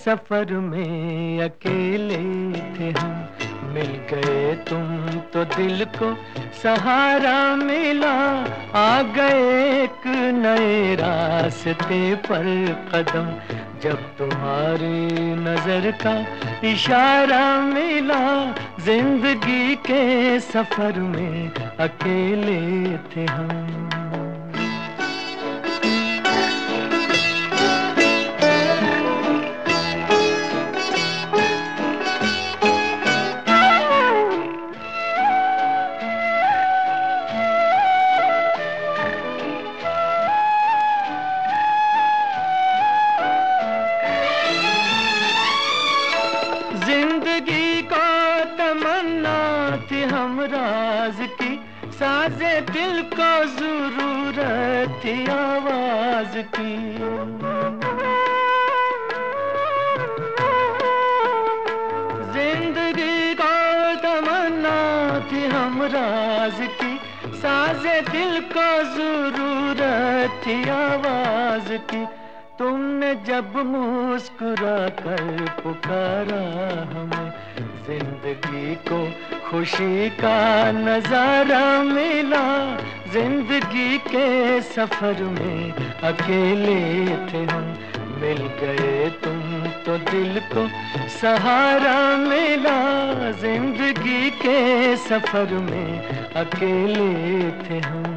सफर में अकेले थे हम, मिल गए तुम तो दिल को सहारा मिला। आ गए एक नए रास्ते पर कदम, जब तुम्हारी नजर का इशारा मिला। जिंदगी के सफर में अकेले थे हम। जिंदगी को तमन्ना थी हम राज की, साजे दिल को जरूरत थी आवाज की। जिंदगी को तमन्ना थी हम राज की, साजे दिल को जरूरत थी आवाज की। तुमने जब मुस्कुरा कर पुकारा हमें, जिंदगी को खुशी का नजारा मिला। जिंदगी के सफर में अकेले थे हम, मिल गए तुम तो दिल को सहारा मिला। जिंदगी के सफर में अकेले थे हम।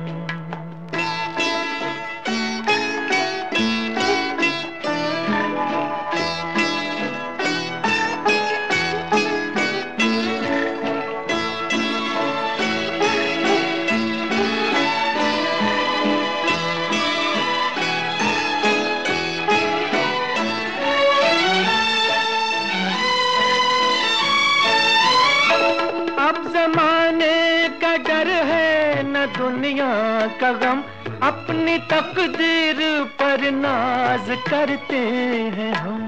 अब जमाने का डर है न दुनिया का गम, अपनी तकदीर पर नाज करते हैं हम।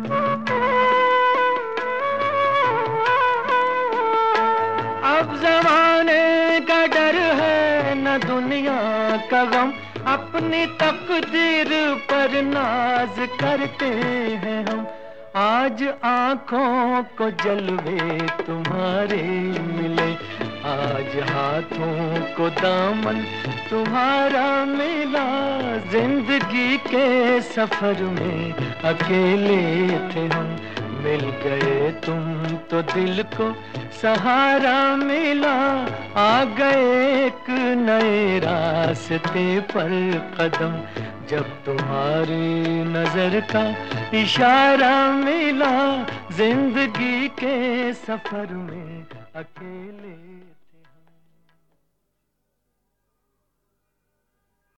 अब जमाने का डर है न दुनिया का गम, अपनी तकदीर पर नाज करते हैं हम। आज आँखों को जलवे तुम्हारे मिले, आज हाथों को दामन तुम्हारा मिला। जिंदगी के सफर में अकेले थे हम, मिल गए तुम तो दिल को सहारा मिला। आ गए एक नए रास्ते पर कदम, जब तुम्हारी नजर का इशारा मिला। जिंदगी के सफर में अकेले